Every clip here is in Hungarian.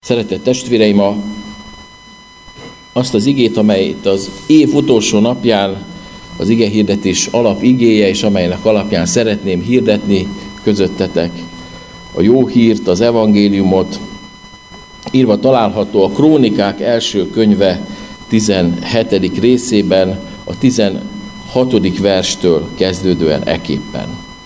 Szeretett testvéreim, azt az igét, amelyet az év utolsó napján az igehirdetés alapigéje, és amelynek alapján szeretném hirdetni közöttetek a jó hírt, az evangéliumot, írva található a Krónikák első könyve 17. részében, a 16. verstől kezdődően eképpen.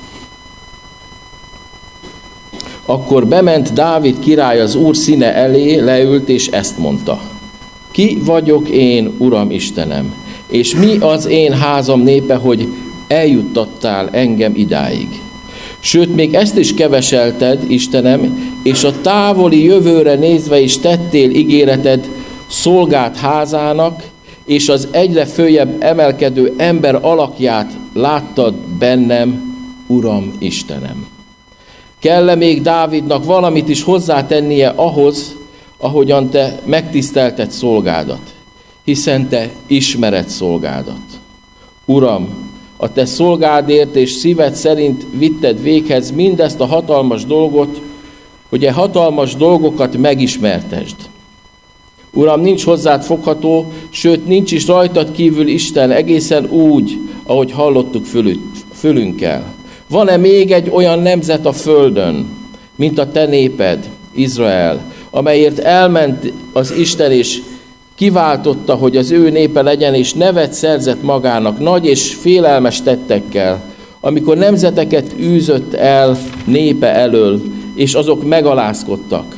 Akkor bement Dávid király az Úr színe elé, leült, és ezt mondta: Ki vagyok én, Uram Istenem, és mi az én házam népe, hogy eljuttattál engem idáig? Sőt, még ezt is keveselted, Istenem, és a távoli jövőre nézve is tettél ígéreted szolgád házának, és az egyre följebb emelkedő ember alakját láttad bennem, Uram Istenem. Kell-e még Dávidnak valamit is hozzátennie ahhoz, ahogyan te megtisztelted szolgádat, hiszen te ismered szolgádat. Uram, a te szolgádért és szíved szerint vitted véghez mindezt a hatalmas dolgot, hogy e hatalmas dolgokat megismertesd. Uram, nincs hozzád fogható, sőt, nincs is rajtad kívül Isten, egészen úgy, ahogy hallottuk fülünkkel. Van-e még egy olyan nemzet a földön, mint a te néped, Izrael, amelyért elment az Isten, és kiváltotta, hogy az ő népe legyen, és nevet szerzett magának nagy és félelmes tettekkel, amikor nemzeteket űzött el népe elől, és azok megalázkodtak.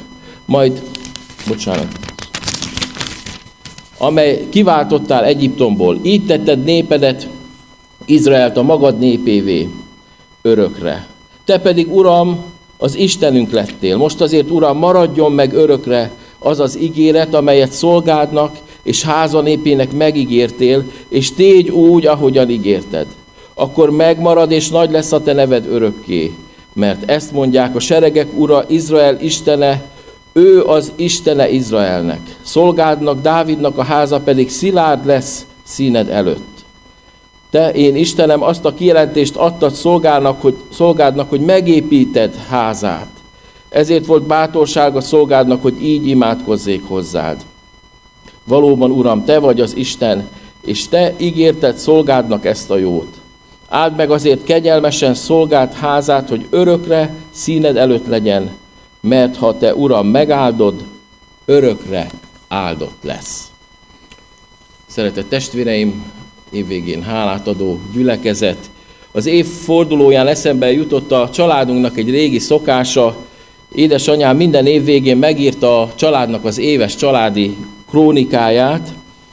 Amely kiváltottál Egyiptomból, így tetted népedet, Izraelt a magad népévé örökre. Te pedig, Uram, az Istenünk lettél. Most azért, Uram, maradjon meg örökre az az ígéret, amelyet szolgádnak és háza népének megígértél, és tégy úgy, ahogyan ígérted. Akkor megmarad, és nagy lesz a te neved örökké. Mert ezt mondják a seregek Ura, Izrael Istene, ő az Istene Izraelnek. Szolgádnak, Dávidnak a háza pedig szilárd lesz színed előtt. Te, én Istenem, azt a kijelentést adtad szolgádnak, hogy megépíted házát. Ezért volt bátorsága szolgádnak, hogy így imádkozzék hozzád. Valóban, Uram, te vagy az Isten, és te ígérted szolgádnak ezt a jót. Áld meg azért kegyelmesen szolgád házát, hogy örökre színed előtt legyen, mert ha te, Uram, megáldod, örökre áldott lesz. Szeretett testvéreim, évvégén hálát adó gyülekezet. Az év fordulóján eszembe jutott a családunknak egy régi szokása. Édesanyám minden év végén megírta a családnak az éves családi krónikáját.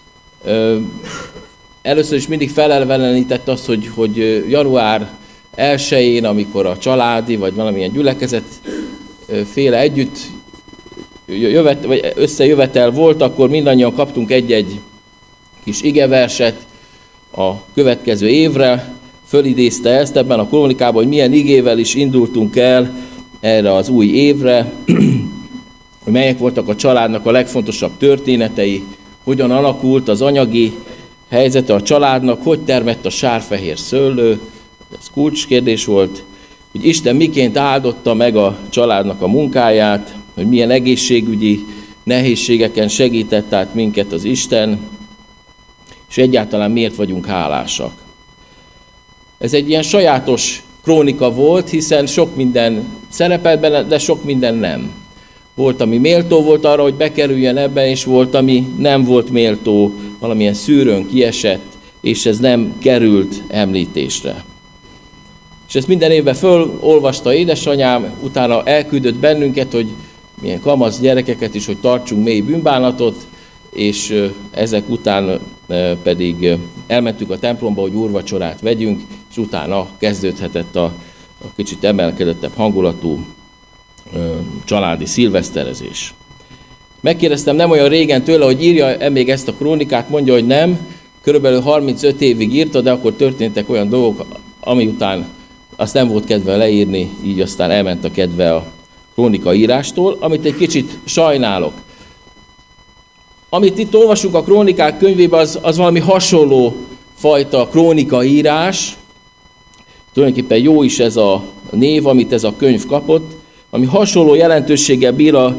Először is mindig felelvelenített azt, hogy január 1-én, amikor a családi vagy valamilyen gyülekezet féle együtt vagy összejövetel volt, akkor mindannyian kaptunk egy-egy kis igeverset a következő évre. Fölidézte ezt ebben a krónikában, hogy milyen igével is indultunk el erre az új évre, melyek voltak a családnak a legfontosabb történetei, hogyan alakult az anyagi helyzete a családnak, hogy termett a sárfehér szőlő, ez kulcskérdés volt, hogy Isten miként áldotta meg a családnak a munkáját, hogy milyen egészségügyi nehézségeken segített át minket az Isten, és egyáltalán miért vagyunk hálásak. Ez egy ilyen sajátos krónika volt, hiszen sok minden szerepelt benne, de sok minden nem. Volt, ami méltó volt arra, hogy bekerüljen ebben, és volt, ami nem volt méltó, valamilyen szűrőn kiesett, és ez nem került említésre. És ezt minden évben fölolvasta édesanyám, utána elküldött bennünket, hogy milyen kamasz gyerekeket is, hogy tartsunk mély bűnbánatot, és ezek után pedig elmentünk a templomba, hogy úrvacsorát vegyünk, és utána kezdődhetett a kicsit emelkedettebb hangulatú családi szilveszterezés. Megkérdeztem nem olyan régen tőle, hogy írja-e még ezt a krónikát, mondja, hogy nem, körülbelül 35 évig írta, de akkor történtek olyan dolgok, ami után azt nem volt kedve leírni, így aztán elment a kedve a krónika írástól, amit egy kicsit sajnálok. Amit itt olvasunk a krónikák könyvében, az valami hasonló fajta krónikaírás. Tulajdonképpen jó is ez a név, amit ez a könyv kapott, ami hasonló jelentőséggel bír az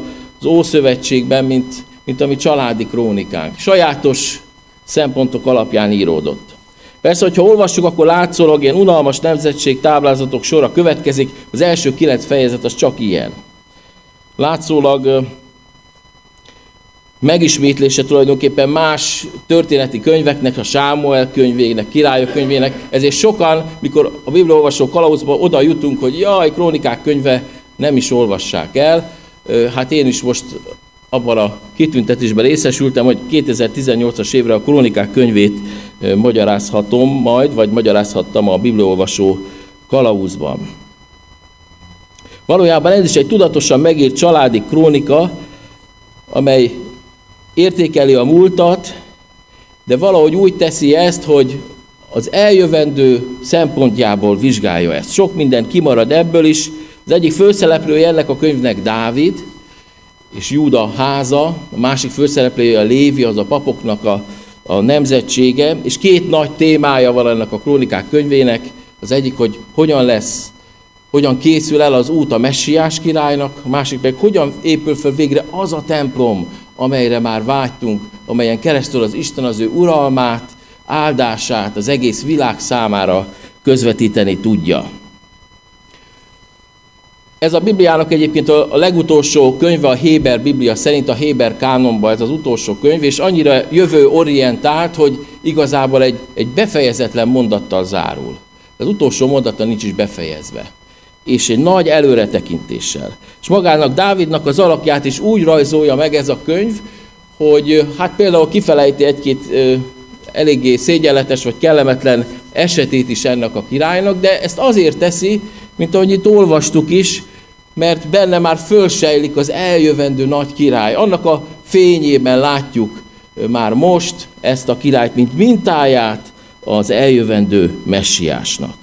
az Ószövetségben, mint a mi családi krónikánk. Sajátos szempontok alapján íródott. Persze, hogyha olvassuk, akkor látszólag ilyen unalmas nemzetség táblázatok sora következik, az első 9 fejezet az csak ilyen. Látszólag megismétlése tulajdonképpen más történeti könyveknek, a Sámuel könyvének, Királyok könyvének, ezért sokan, mikor a bibliaolvasó kalauzba oda jutunk, hogy jaj, Krónikák könyve, nem is olvassák el. Hát én is most abban a kitüntetésben részesültem, hogy 2018-as évre a Krónikák könyvét magyarázhatom majd, vagy magyarázhattam a bibliaolvasó kalauzban. Valójában ez is egy tudatosan megírt családi krónika, amely értékeli a múltat, de valahogy úgy teszi ezt, hogy az eljövendő szempontjából vizsgálja ezt. Sok minden kimarad ebből is. Az egyik főszereplője ennek a könyvnek Dávid, és Júda háza, a másik főszereplője a Lévi, az a papoknak a nemzetsége, és 2 nagy témája van ennek a Krónikák könyvének. Az egyik, hogy hogyan készül el az út a Messiás királynak, a másik meg hogyan épül fel végre az a templom, amelyre már vágytunk, amelyen keresztül az Isten az ő uralmát, áldását az egész világ számára közvetíteni tudja. Ez a Bibliának egyébként a legutolsó könyve, a Héber Biblia szerint, a Héber kánonban ez az utolsó könyv, és annyira jövőorientált, hogy igazából egy befejezetlen mondattal zárul. Az utolsó mondata nincs is befejezve. És egy nagy előretekintéssel. És magának Dávidnak az alakját is úgy rajzolja meg ez a könyv, hogy hát például kifelejti egy-két eléggé szégyenletes vagy kellemetlen esetét is ennek a királynak, de ezt azért teszi, mint ahogy itt olvastuk is, mert benne már fölsejlik az eljövendő nagy király. Annak a fényében látjuk már most ezt a királyt, mint mintáját az eljövendő messiásnak.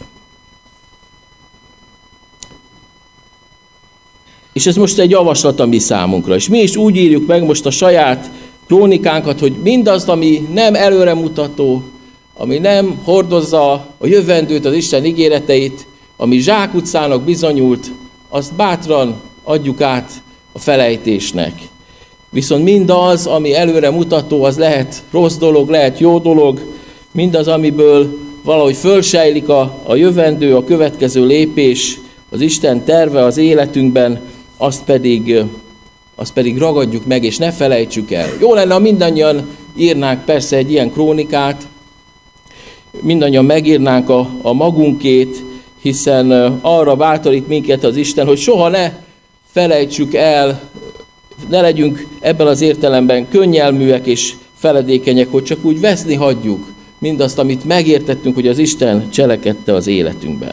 És ez most egy javaslat a mi számunkra. És mi is úgy írjuk meg most a saját krónikánkat, hogy mindazt, ami nem előremutató, ami nem hordozza a jövendőt, az Isten ígéreteit, ami zsákutcának bizonyult, azt bátran adjuk át a felejtésnek. Viszont mindaz, ami előremutató, az lehet rossz dolog, lehet jó dolog, mindaz, amiből valahogy fölsejlik a jövendő, a következő lépés, az Isten terve az életünkben, azt pedig ragadjuk meg, és ne felejtsük el. Jó lenne, ha mindannyian írnánk persze egy ilyen krónikát, mindannyian megírnánk a magunkét, hiszen arra bátorít minket az Isten, hogy soha ne felejtsük el, ne legyünk ebben az értelemben könnyelműek és feledékenyek, hogy csak úgy veszni hagyjuk mindazt, amit megértettünk, hogy az Isten cselekedte az életünkben.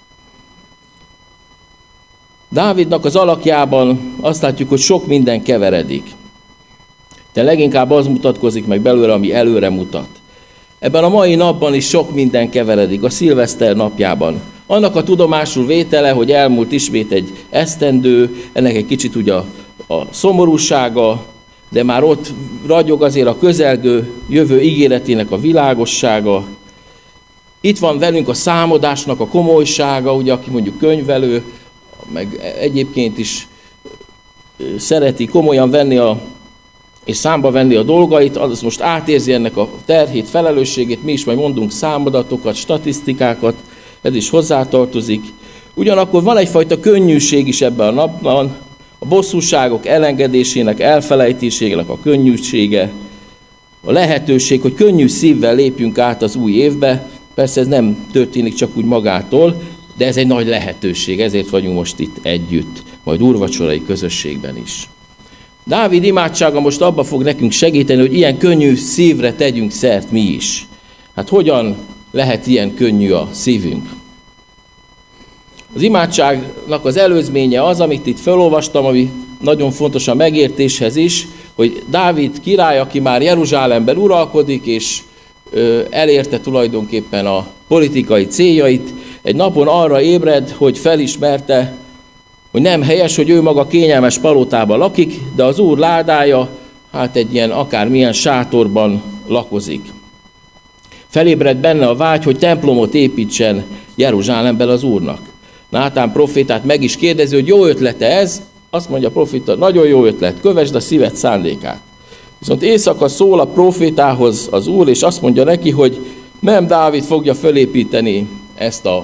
Dávidnak az alakjában azt látjuk, hogy sok minden keveredik. De leginkább az mutatkozik meg belőle, ami előre mutat. Ebben a mai napban is sok minden keveredik, a szilveszter napjában. Annak a tudomásul vétele, hogy elmúlt ismét egy esztendő, ennek egy kicsit ugye a szomorúsága, de már ott ragyog azért a közelgő jövő ígéretének a világossága. Itt van velünk a számadásnak a komolysága, ugye, aki mondjuk könyvelő, meg egyébként is szereti komolyan venni és számba venni a dolgait, az most átérzi ennek a terhét, felelősségét, mi is majd mondunk számadatokat, statisztikákat, ez is hozzátartozik. Ugyanakkor van egyfajta könnyűség is ebben a napban, a bosszúságok elengedésének, elfelejtésének a könnyűsége, a lehetőség, hogy könnyű szívvel lépjünk át az új évbe. Persze ez nem történik csak úgy magától, de ez egy nagy lehetőség, ezért vagyunk most itt együtt, majd úrvacsorai közösségben is. Dávid imádsága most abba fog nekünk segíteni, hogy ilyen könnyű szívre tegyünk szert mi is. Hát hogyan lehet ilyen könnyű a szívünk? Az imádságnak az előzménye az, amit itt felolvastam, ami nagyon fontos a megértéshez is, hogy Dávid király, aki már Jeruzsálemben uralkodik, és elérte tulajdonképpen a politikai céljait, egy napon arra ébred, hogy felismerte, hogy nem helyes, hogy ő maga kényelmes palotában lakik, de az Úr ládája, hát egy ilyen akármilyen sátorban lakozik. Felébred benne a vágy, hogy templomot építsen Jeruzsálemben az Úrnak. Nátán profétát meg is kérdezi, hogy jó ötlete ez, azt mondja a profita, nagyon jó ötlet, kövesd a szíved szándékát. Viszont éjszaka szól a profétához az Úr, és azt mondja neki, hogy nem Dávid fogja fölépíteni ezt a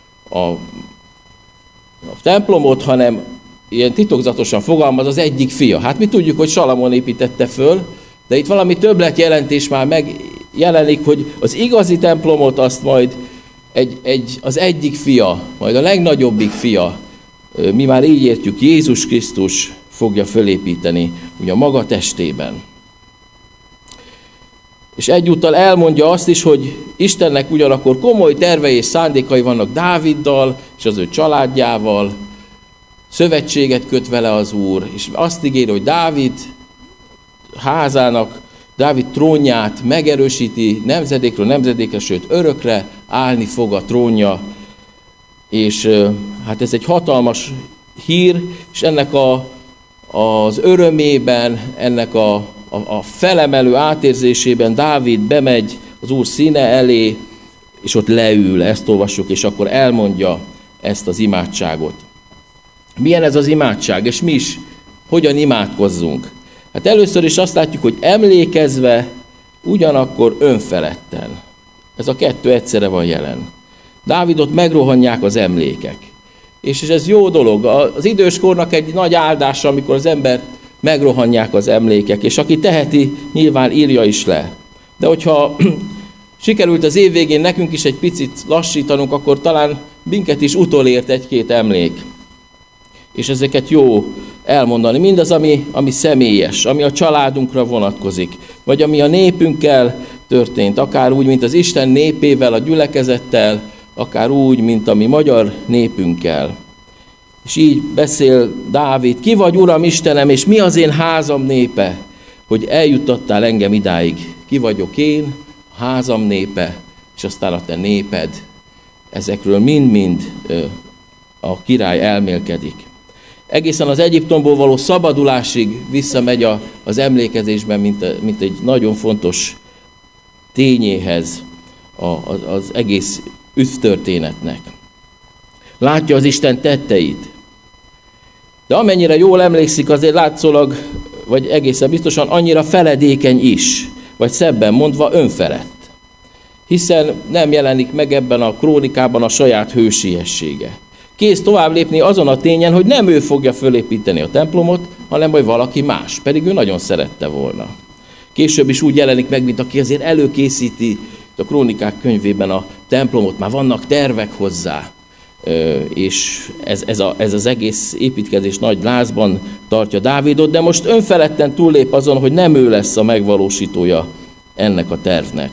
templomot, hanem ilyen titokzatosan fogalmaz az egyik fia. Hát mi tudjuk, hogy Salamon építette föl, de itt valami többletjelentés már megjelenik, hogy az igazi templomot azt majd az egyik fia, majd a legnagyobbik fia, mi már így értjük, Jézus Krisztus fogja fölépíteni, ugye a maga testében. És egyúttal elmondja azt is, hogy Istennek ugyanakkor komoly tervei és szándékai vannak Dáviddal és az ő családjával, szövetséget köt vele az Úr, és azt ígéri, hogy Dávid házának, Dávid trónját megerősíti nemzedékről nemzedékre, sőt örökre állni fog a trónja, és hát ez egy hatalmas hír, és ennek az örömében, ennek a felemelő átérzésében Dávid bemegy az Úr színe elé, és ott leül, ezt olvassuk, és akkor elmondja ezt az imádságot. Milyen ez az imádság, és mi is hogyan imádkozzunk? Hát először is azt látjuk, hogy emlékezve, ugyanakkor önfeledten. Ez a kettő egyszerre van jelen. Dávidot megrohanják az emlékek. És ez jó dolog. Az időskornak egy nagy áldása, amikor az ember megrohanják az emlékek, és aki teheti, nyilván írja is le. De hogyha sikerült az év végén nekünk is egy picit lassítanunk, akkor talán minket is utolért egy-két emlék. És ezeket jó elmondani. Mindaz, ami személyes, ami a családunkra vonatkozik, vagy ami a népünkkel történt, akár úgy, mint az Isten népével, a gyülekezettel, akár úgy, mint a mi magyar népünkkel. És így beszél Dávid, ki vagy, Uram Istenem, és mi az én házam népe, hogy eljuttattál engem idáig. Ki vagyok én, a házam népe, és aztán a te néped. Ezekről mind-mind a király elmélkedik. Egészen az Egyiptomból való szabadulásig visszamegy az emlékezésben, mint egy nagyon fontos tényéhez az egész üdvtörténetnek. Látja az Isten tetteit. De amennyire jól emlékszik, azért látszólag, vagy egészen biztosan annyira feledékeny is, vagy szebben mondva önfelett. Hiszen nem jelenik meg ebben a krónikában a saját hősiessége. Kész tovább lépni azon a tényen, hogy nem ő fogja fölépíteni a templomot, hanem majd valaki más, pedig ő nagyon szerette volna. Később is úgy jelenik meg, mint aki azért előkészíti a krónikák könyvében a templomot, már vannak tervek hozzá, és ez az egész építkezés nagy lázban tartja Dávidot, de most önfeledten túllép azon, hogy nem ő lesz a megvalósítója ennek a tervnek.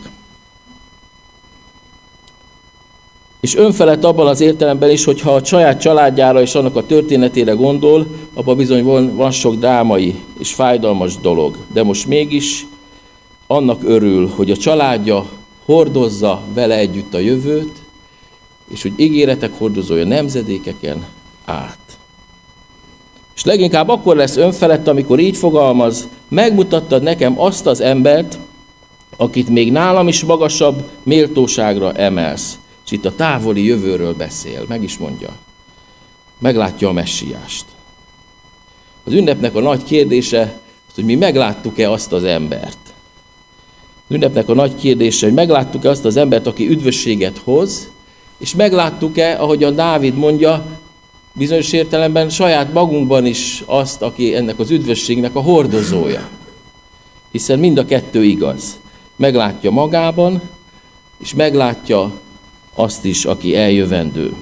És önfelett abban az értelemben is, hogyha a saját családjára és annak a történetére gondol, abban bizony van sok drámai és fájdalmas dolog. De most mégis annak örül, hogy a családja hordozza vele együtt a jövőt, és hogy ígéretek hordozója nemzedékeken át. És leginkább akkor lesz önfelett, amikor így fogalmaz, megmutattad nekem azt az embert, akit még nálam is magasabb méltóságra emelsz. És itt a távoli jövőről beszél, meg is mondja. Meglátja a messiást. Az ünnepnek a nagy kérdése, hogy mi megláttuk-e azt az embert. Az ünnepnek a nagy kérdése, hogy megláttuk-e azt az embert, aki üdvösséget hoz, és megláttuk-e, ahogy a Dávid mondja, bizonyos értelemben saját magunkban is azt, aki ennek az üdvösségnek a hordozója. Hiszen mind a kettő igaz. Meglátja magában, és meglátja azt is, aki eljövendő.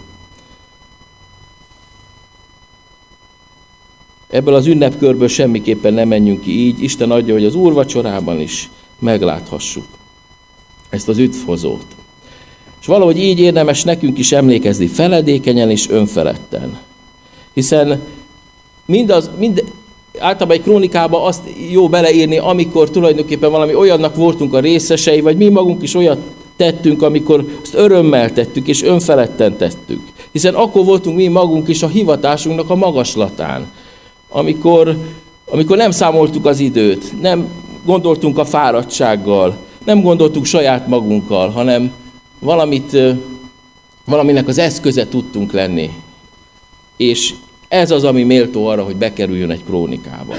Ebből az ünnepkörből semmiképpen nem menjünk ki így. Isten adja, hogy az úrvacsorában is megláthassuk ezt az üdvhozót. És valahogy így érdemes nekünk is emlékezni feledékenyen és önfeledten. Hiszen általában egy krónikába azt jó beleírni, amikor tulajdonképpen valami olyannak voltunk a részesei, vagy mi magunk is olyat tettünk, amikor azt örömmel tettük, és önfeledten tettük. Hiszen akkor voltunk mi magunk is a hivatásunknak a magaslatán. Amikor nem számoltuk az időt, nem gondoltunk a fáradtsággal, nem gondoltunk saját magunkkal, hanem valaminek az eszköze tudtunk lenni. És Ez az, ami méltó arra, hogy bekerüljön egy krónikába.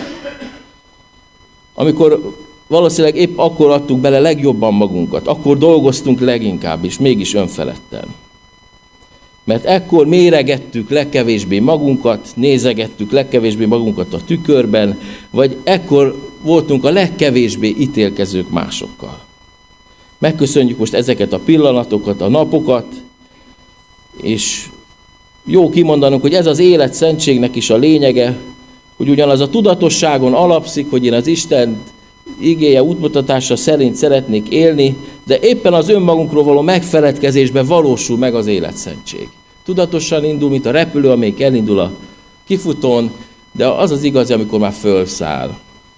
Amikor valószínűleg épp akkor adtuk bele legjobban magunkat, akkor dolgoztunk leginkább, és mégis önfeledten. Mert ekkor méregettük legkevésbé magunkat, nézegettük legkevésbé magunkat a tükörben, vagy ekkor voltunk a legkevésbé ítélkezők másokkal. Megköszönjük most ezeket a pillanatokat, a napokat, és jó kimondanunk, hogy ez az élet szentségnek is a lényege, hogy ugyanaz a tudatosságon alapszik, hogy én az Isten igéje útmutatása szerint szeretnék élni, de éppen az önmagunkról való megfeledkezésben valósul meg az életszentség. Tudatosan indul, mint a repülő, amelyik elindul a kifutón, de az az igazi, amikor már fölszáll,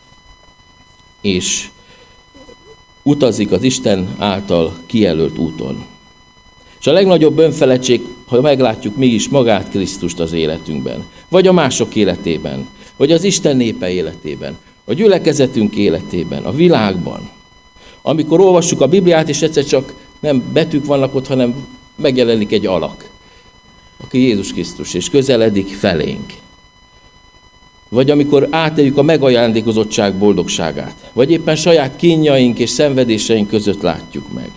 és utazik az Isten által kijelölt úton. És a legnagyobb önfeledtség, ha meglátjuk mégis magát Krisztust az életünkben, vagy a mások életében, vagy az Isten népe életében, a gyülekezetünk életében, a világban. Amikor olvassuk a Bibliát, és egyszer csak nem betűk vannak ott, hanem megjelenik egy alak, aki Jézus Krisztus, és közeledik felénk. Vagy amikor átéljük a megajándékozottság boldogságát, vagy éppen saját kínjaink és szenvedéseink között látjuk meg.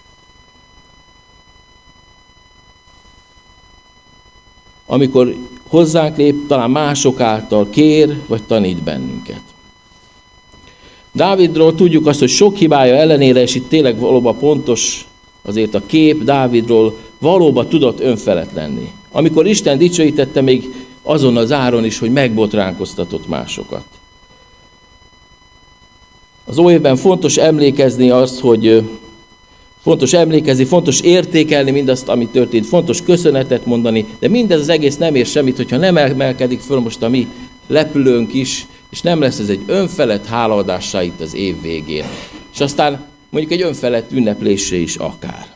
Amikor hozzánk lép, talán mások által kér, vagy tanít bennünket. Dávidról tudjuk azt, hogy sok hibája ellenére, és itt tényleg valóban pontos azért a kép, Dávidról valóban tudott önfelett lenni. Amikor Isten dicsőítette, még azon az áron is, hogy megbotránkoztatott másokat. Az óévben fontos emlékezni azt, hogy fontos értékelni mindazt, ami történt, fontos köszönetet mondani, de mindez az egész nem ér semmit, hogyha nem emelkedik föl most a mi lepülőnk is, és nem lesz ez egy önfelett hálaadássá itt az év végén. És aztán mondjuk egy önfelett ünneplésé is akár.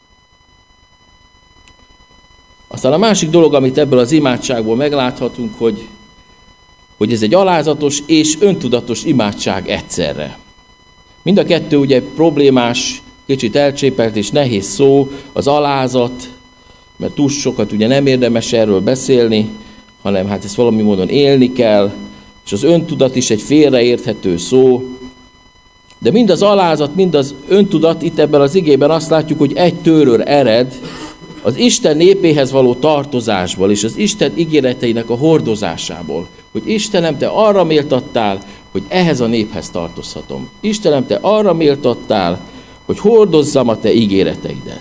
Aztán a másik dolog, amit ebből az imádságból megláthatunk, hogy ez egy alázatos és öntudatos imádság egyszerre. Mind a kettő ugye problémás, kicsit elcsépelt és nehéz szó, az alázat, mert túl sokat ugye nem érdemes erről beszélni, hanem hát ezt valami módon élni kell, és az öntudat is egy félreérthető szó. De mind az alázat, mind az öntudat, itt ebben az igében azt látjuk, hogy egy tőről ered, az Isten népéhez való tartozásból, és az Isten ígéreteinek a hordozásából, hogy Istenem, Te arra méltattál, hogy ehhez a néphez tartozhatom. Istenem, Te arra méltattál, hogy hordozzam a Te ígéreteidet.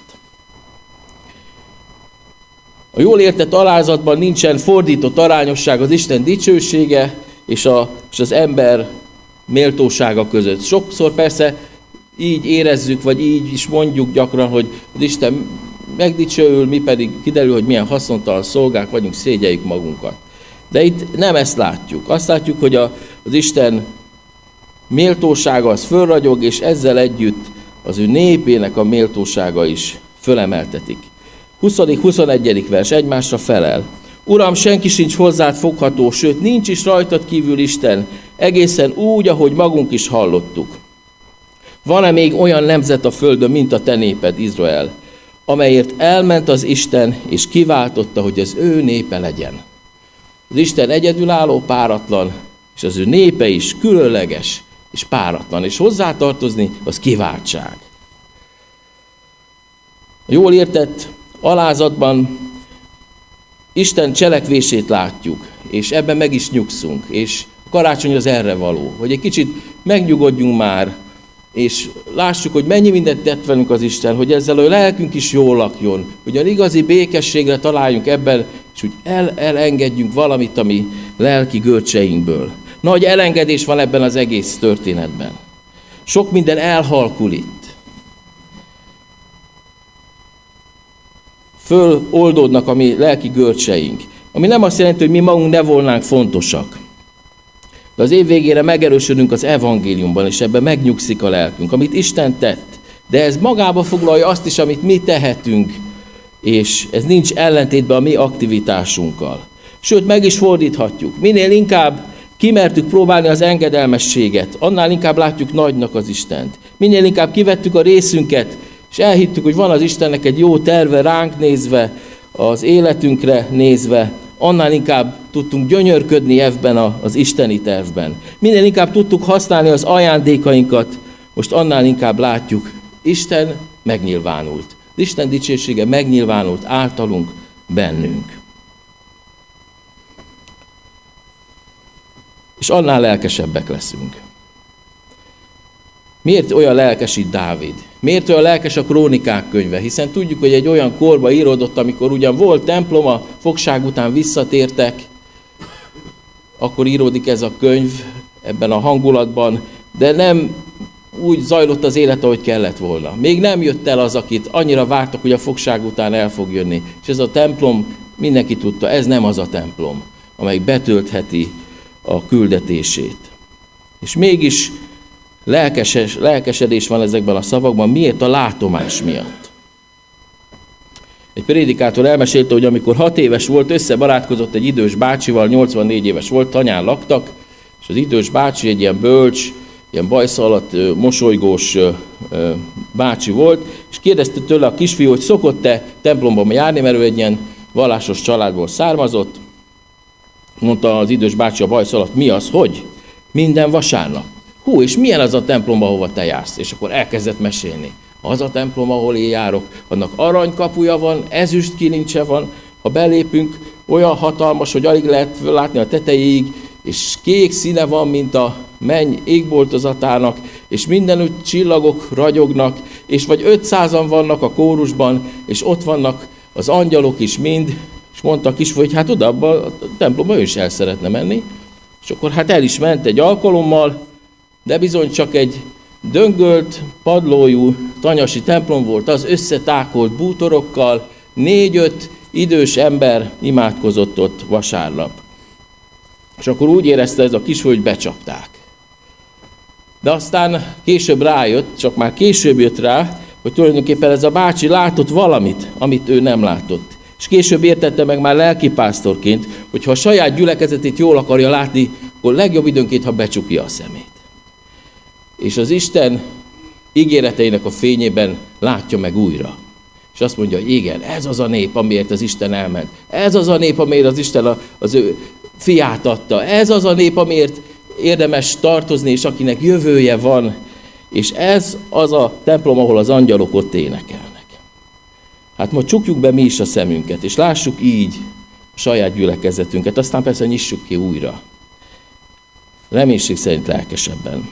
A jól értett alázatban nincsen fordított arányosság az Isten dicsősége és az ember méltósága között. Sokszor persze így érezzük, vagy így is mondjuk gyakran, hogy az Isten megdicsőül, mi pedig kiderül, hogy milyen haszontalan szolgák vagyunk, szégyeljük magunkat. De itt nem ezt látjuk. Azt látjuk, hogy az Isten méltósága az fölragyog, és ezzel együtt az ő népének a méltósága is fölemeltetik. 20.-21. vers egymásra felel. Uram, senki sincs hozzád fogható, sőt, nincs is rajtad kívül Isten, egészen úgy, ahogy magunk is hallottuk. Van-e még olyan nemzet a földön, mint a te néped, Izrael, amelyért elment az Isten, és kiváltotta, hogy az ő népe legyen? Az Isten egyedülálló, páratlan, és az ő népe is különleges és páratlan, és hozzátartozni az kiváltság. A jól értett alázatban Isten cselekvését látjuk, és ebben meg is nyugszunk, és a karácsony az erre való, hogy egy kicsit megnyugodjunk már, és lássuk, hogy mennyi mindent tett velünk az Isten, hogy ezzel a lelkünk is jól lakjon, hogy az igazi békességre találjunk ebben, és úgy elengedjünk valamit a mi lelki görcseinkből. Nagy elengedés van ebben az egész történetben. Sok minden elhalkul itt. Föloldódnak a mi lelki görcseink, ami nem azt jelenti, hogy mi magunk ne volnánk fontosak. De az év végére megerősödünk az evangéliumban, és ebben megnyugszik a lelkünk, amit Isten tett. De ez magába foglalja azt is, amit mi tehetünk, és ez nincs ellentétben a mi aktivitásunkkal. Sőt, meg is fordíthatjuk. Minél inkább kimertük próbálni az engedelmességet, annál inkább látjuk nagynak az Istent. Minél inkább kivettük a részünket, és elhittük, hogy van az Istennek egy jó terve ránk nézve, az életünkre nézve, annál inkább tudtunk gyönyörködni ebben az isteni tervben. Minél inkább tudtuk használni az ajándékainkat, most annál inkább látjuk, Isten megnyilvánult. Az Isten dicsősége megnyilvánult általunk, bennünk. És annál lelkesebbek leszünk. Miért olyan lelkes itt Dávid? Miért olyan lelkes a Krónikák könyve? Hiszen tudjuk, hogy egy olyan korba íródott, amikor ugyan volt templom, a fogság után visszatértek, akkor íródik ez a könyv ebben a hangulatban, de nem úgy zajlott az élet, ahogy kellett volna. Még nem jött el az, akit annyira vártak, hogy a fogság után el fog jönni. És ez a templom, mindenki tudta, ez nem az a templom, amely betöltheti a küldetését. És mégis lelkesedés van ezekben a szavakban. Miért? A látomás miatt. Egy prédikátor elmesélte, hogy amikor 6 éves volt, összebarátkozott egy idős bácsival, 84 éves volt, tanyán laktak, és az idős bácsi egy ilyen bölcs, ilyen bajszalat, mosolygós bácsi volt, és kérdezte tőle a kisfiú, hogy szokott-e templomban járni, mert ő egy ilyen vallásos családból származott. Mondta az idős bácsi a bajszalat, mi az, hogy? Minden vasárnap. Hú, és milyen az a templom, ahova te jársz? És akkor elkezdett mesélni. Az a templom, ahol én járok, annak aranykapuja van, ezüst kilincse van, ha belépünk, olyan hatalmas, hogy alig lehet látni a tetejéig, és kék színe van, mint a menny égboltozatának, és mindenütt csillagok ragyognak, és vagy 500-an vannak a kórusban, és ott vannak az angyalok is mind, és mondta a kisfiú, hogy hát oda abba a templomba ő is el szeretne menni, és akkor hát el is ment egy alkalommal, de bizony csak egy döngölt, padlójú tanyasi templom volt, az összetákolt bútorokkal, 4-5 idős ember imádkozott ott vasárnap. És akkor úgy érezte ez a kisfiú, hogy becsapták. De aztán később rájött, csak már később jött rá, hogy tulajdonképpen ez a bácsi látott valamit, amit ő nem látott. És később értette meg már lelkipásztorként, hogy ha a saját gyülekezetét jól akarja látni, akkor legjobb időnként, ha becsukja a szemét. És az Isten ígéreteinek a fényében látja meg újra. És azt mondja, hogy igen, ez az a nép, amiért az Isten elment. Ez az a nép, amiért az Isten az ő fiát adta. Ez az a nép, amiért érdemes tartozni, és akinek jövője van. És ez az a templom, ahol az angyalok ott énekelnek. Hát most csukjuk be mi is a szemünket, és lássuk így a saját gyülekezetünket, aztán persze nyissuk ki újra. Reménység szerint lelkesebben.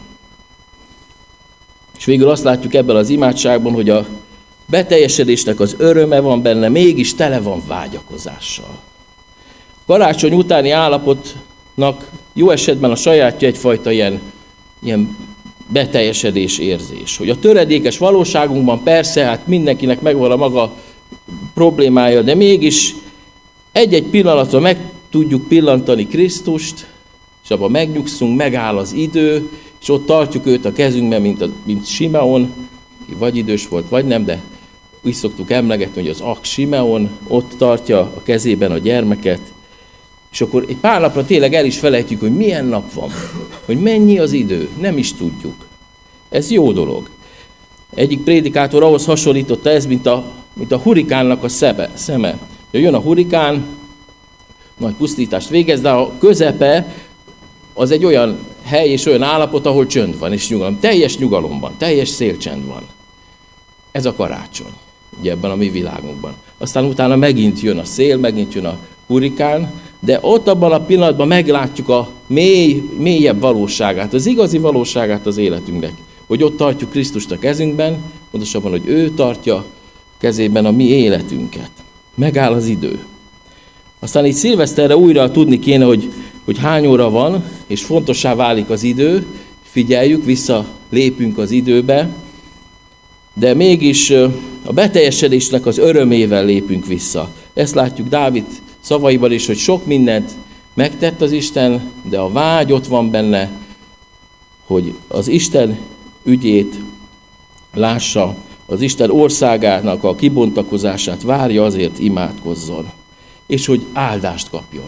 És végül azt látjuk ebben az imádságban, hogy a beteljesedésnek az öröme van benne, mégis tele van vágyakozással. Karácsony utáni állapotnak jó esetben a sajátja egyfajta ilyen beteljesedés érzés. Hogy a töredékes valóságunkban persze, hát mindenkinek megvan a maga problémája, de mégis egy-egy pillanatra meg tudjuk pillantani Krisztust, és abban megnyugszunk, megáll az idő, és ott tartjuk őt a kezünkben, mint Simeon, ki vagy idős volt, vagy nem, de úgy szoktuk emlegetni, hogy az Simeon ott tartja a kezében a gyermeket, és akkor egy pár napra tényleg el is felejtjük, hogy milyen nap van, hogy mennyi az idő, nem is tudjuk. Ez jó dolog. Egyik prédikátor ahhoz hasonlította ez, mint a hurikánnak a szeme. Jön a hurikán, nagy pusztítást végez, de a közepe az egy olyan hely és olyan állapot, ahol csönd van és nyugalom. Teljes nyugalomban, teljes szélcsend van. Ez a karácsony, ugye ebben a mi világunkban. Aztán utána megint jön a szél, megint jön a hurikán, de ott abban a pillanatban meglátjuk a mélyebb valóságát, az igazi valóságát az életünknek. Hogy ott tartjuk Krisztust a kezünkben, pontosabban, hogy ő tartja kezében a mi életünket. Megáll az idő. Aztán így szilveszterre újra tudni kéne, hogy hány óra van, és fontossá válik az idő, figyeljük, visszalépünk az időbe, de mégis a beteljesedésnek az örömével lépünk vissza. Ezt látjuk Dávid szavaiban is, hogy sok mindent megtett az Isten, de a vágy ott van benne, hogy az Isten ügyét lássa, az Isten országának a kibontakozását várja, azért imádkozzon. És hogy áldást kapjon.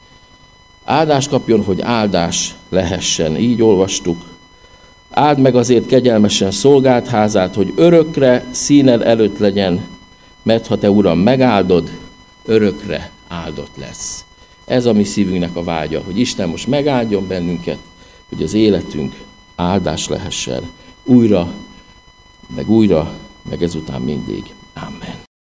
Áldást kapjon, hogy áldás lehessen. Így olvastuk. Áld meg azért kegyelmesen szolgált házát, hogy örökre színed előtt legyen, mert ha te, Uram, megáldod, örökre áldott lesz. Ez a mi szívünknek a vágya, hogy Isten most megáldjon bennünket, hogy az életünk áldás lehessen újra, meg ezután mindig.